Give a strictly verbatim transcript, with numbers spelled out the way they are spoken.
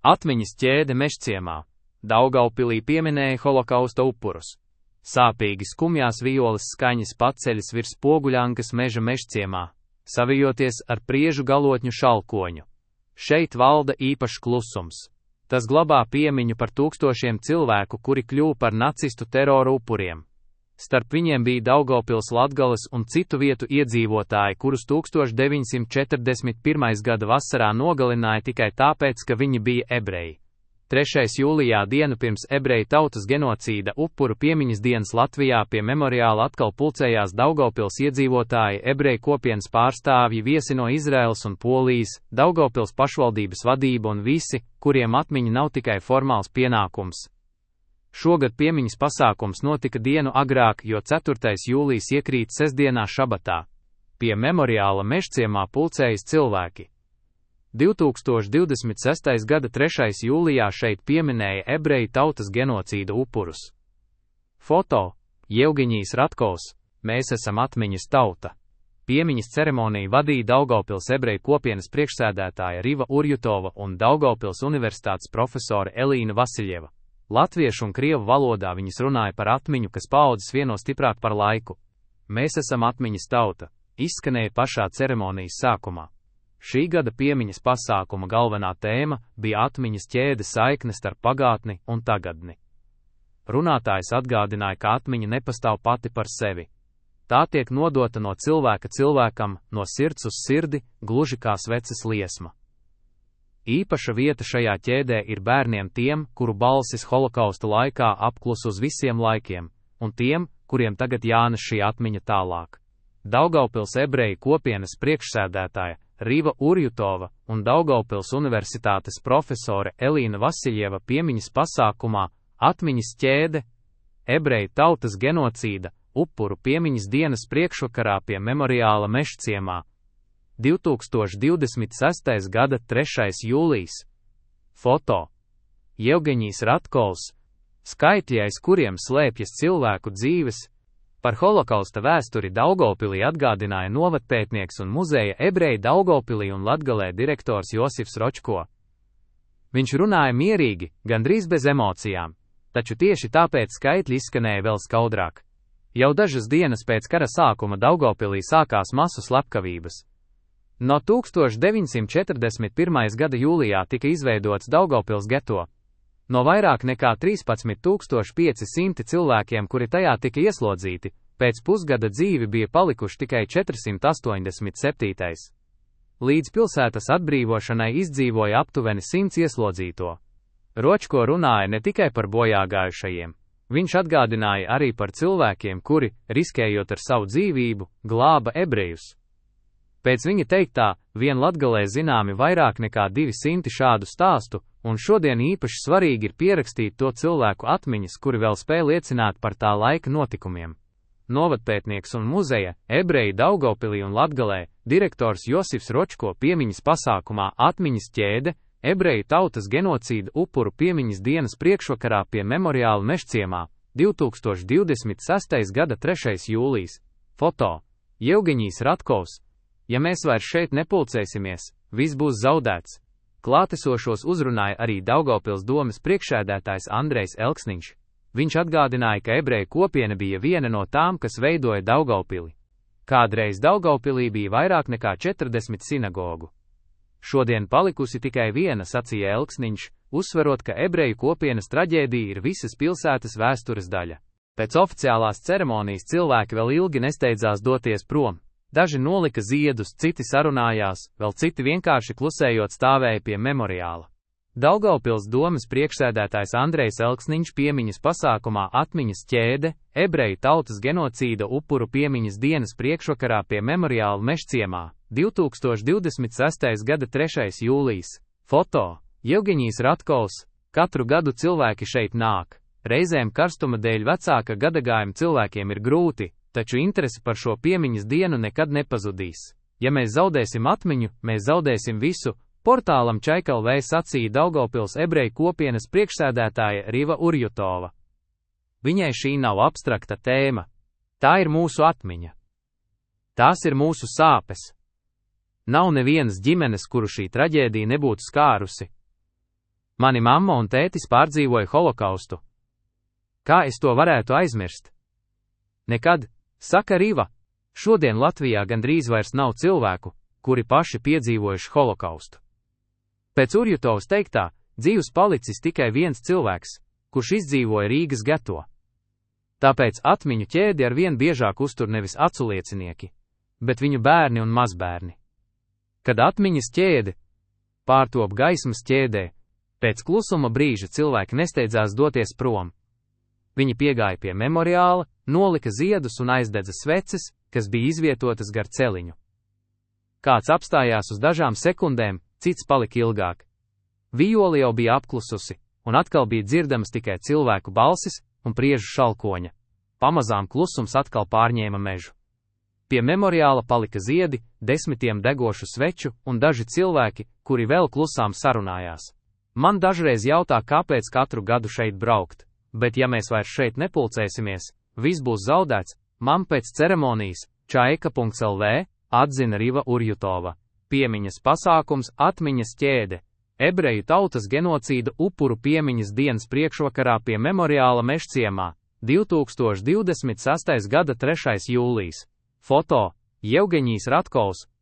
Atmiņas ķēde Mežciemā. Daugaupilī pieminēja holokausta upurus. Sāpīgi skumjās violas skaņas paceļas virs Spoguļankas meža Mežciemā, savijoties ar priežu galotņu šalkoņu. Šeit valda īpašs klusums. Tas glabā piemiņu par tūkstošiem cilvēku, kuri kļuva par nacistu terora upuriem. Starp viņiem bija Daugavpils, Latgales un citu vietu iedzīvotāji, kurus tūkstoš deviņsimt četrdesmit pirmā gada vasarā nogalināja tikai tāpēc, ka viņi bija ebreji. trešais jūlijā, dienu pirms ebreju tautas genocīda upuru piemiņas dienas, Latvijā pie memoriāla atkal pulcējās Daugavpils iedzīvotāji, ebreju kopienas pārstāvji, viesi no Izraēlas un Polijas, Daugavpils pašvaldības vadība un visi, kuriem atmiņa nav tikai formāls pienākums. Šogad piemiņas pasākums notika dienu agrāk, jo ceturtais jūlijs iekrīt sestdienā šabatā. Pie memoriāla Mežciemā pulcējas cilvēki. divtūkstoš divdesmit sestā gada trešais jūlijā šeit pieminēja ebreju tautas genocīda upurus. Foto: Jevgeņijs Ratkovs, Mēs esam atmiņas tauta. Piemiņas ceremoniju vadīja Daugavpils ebreju kopienas priekšsēdētāja Riva Urjutova un Daugavpils universitātes profesore Elīna Vasiļeva. Latviešu un krievu valodā viņas runāja par atmiņu, kas paaudzes vieno stiprāk par laiku. Mēs esam atmiņas tauta, izskanēja pašā ceremonijas sākumā. Šī gada piemiņas pasākuma galvenā tēma bija atmiņas ķēde, saikne starp pagātni un tagadni. Runātājs atgādināja, ka atmiņa nepastāv pati par sevi. Tā tiek nodota no cilvēka cilvēkam, no sirds uz sirdi, gluži kā sveces liesma. Īpaša vieta šajā ķēdē ir bērniem, tiem, kuru balsis holokausta laikā apklus uz visiem laikiem, un tiem, kuriem tagad jānes šī atmiņa tālāk. Daugavpils ebreju kopienas priekšsēdētāja Riva Urjutova un Daugavpils universitātes profesore Elīna Vasiļeva piemiņas pasākumā Atmiņas ķēde, ebreju tautas genocīda, upuru piemiņas dienas priekšvakarā pie memoriāla Mežciemā. divtūkstoš divdesmit sestā gada trešais jūlijs. Foto: Jevgeņijs Ratkovs, skaitļi, aiz kuriem slēpjas cilvēku dzīves. Par holokausta vēsturi Daugavpilī atgādināja novadpētnieks un muzeja ebreju Daugavpilī un Latgalē direktors Josifs Ročko. Viņš runāja mierīgi, gandrīz bez emocijām, taču tieši tāpēc skaitļi izskanēja vēl skaudrāk. Jau dažas dienas pēc kara sākuma Daugavpilī sākās masu slepkavības. No tūkstoš deviņsimt četrdesmit pirmā gada jūlijā tika izveidots Daugavpils geto. No vairāk nekā trīspadsmit tūkstoši pieci simti cilvēkiem, kuri tajā tika ieslodzīti, pēc pusgada dzīvi bija palikuši tikai četrsimt astoņdesmit septiņi. Līdz pilsētas atbrīvošanai izdzīvoja aptuveni simts ieslodzīto. Ročko runāja ne tikai par bojāgājušajiem. Viņš atgādināja arī par cilvēkiem, kuri, riskējot ar savu dzīvību, glāba ebrejus. Pēc viņa teiktā, vien Latgalē zināmi vairāk nekā divi simti šādu stāstu, un šodien īpaši svarīgi ir pierakstīt to cilvēku atmiņas, kuri vēl spēj liecināt par tā laika notikumiem. Novadpētnieks un muzeja, ebreji Daugavpilī un Latgalē, direktors Josifs Ročko piemiņas pasākumā Atmiņas ķēde, ebreju tautas genocīda upuru piemiņas dienas priekšvakarā pie memoriāla Mežciemā, divtūkstoš divdesmit sestā gada trešais jūlijs. Foto: Jevgeņijs Ratkovs. Ja mēs vairs šeit nepulcēsimies, viss būs zaudēts. Klātesošos uzrunāja arī Daugavpils domes priekšsēdētājs Andrejs Elksniņš. Viņš atgādināja, ka ebreju kopiena bija viena no tām, kas veidoja Daugavpili. Kādreiz Daugavpilī bija vairāk nekā četrdesmit sinagogu. Šodien palikusi tikai viena, sacīja Elksniņš, uzsverot, ka ebreju kopienas traģēdija ir visas pilsētas vēstures daļa. Pēc oficiālās ceremonijas cilvēki vēl ilgi nesteidzās doties prom. Daži nolika ziedus, citi sarunājās, vēl citi vienkārši klusējot stāvēja pie memoriāla. Daugavpils domes priekšsēdētājs Andrejs Elksniņš piemiņas pasākumā Atmiņas ķēde, ebreju tautas genocīda upuru piemiņas dienas priekšvakarā pie memoriāla Mežciemā, divtūkstoš divdesmit sestā gada trešais jūlijs. Foto: Jevgeņijs Ratkovs. Katru gadu cilvēki šeit nāk. Reizēm karstuma dēļ vecāka gadagājuma cilvēkiem ir grūti, taču interese par šo piemiņas dienu nekad nepazudīs. Ja mēs zaudēsim atmiņu, mēs zaudēsim visu, portālam Čaikalvē sacīja Daugavpils ebreju kopienas priekšsēdētāja Riva Urjutova. Viņai šī nav abstrakta tēma. Tā ir mūsu atmiņa. Tās ir mūsu sāpes. Nav nevienas ģimenes, kuru šī traģēdija nebūtu skārusi. Mani mamma un tētis pārdzīvoja holokaustu. Kā es to varētu aizmirst? Nekad, saka Riva. Šodien Latvijā gandrīz vairs nav cilvēku, kuri paši piedzīvojuši holokaustu. Pēc Urjutovas teiktā, dzīvs palicis tikai viens cilvēks, kurš izdzīvoja Rīgas geto. Tāpēc atmiņu ķēdi ar vien biežāk uztur nevis aculiecinieki, bet viņu bērni un mazbērni. Kad atmiņas ķēde pārtop gaismas ķēdē, pēc klusuma brīža cilvēki nesteidzās doties prom. Viņi piegāja pie memoriāla, nolika ziedus un aizdedza sveces, kas bija izvietotas gar celiņu. Kāds apstājās uz dažām sekundēm, cits palika ilgāk. Vijole jau bija apklususi, un atkal bija dzirdamas tikai cilvēku balsis un priežu šalkoņa. Pamazām klusums atkal pārņēma mežu. Pie memoriāla palika ziedi, desmitiem degošu sveču un daži cilvēki, kuri vēl klusām sarunājās. Man dažreiz jautā, kāpēc katru gadu šeit braukt, bet ja mēs vairs šeit nepulcēsimies, viss būs zaudēts. Man pēc ceremonijas čaika punkts el vē atzina Riva Urjutova. Piemiņas pasākums atmiņas ķēde. Ebreju tautas genocīda upuru piemiņas dienas priekšvakarā pie memoriāla Mežciemā, divi tūkstoši divdesmit sestais gada trešais jūlijs. Foto – Jevgeņijs Ratkovs,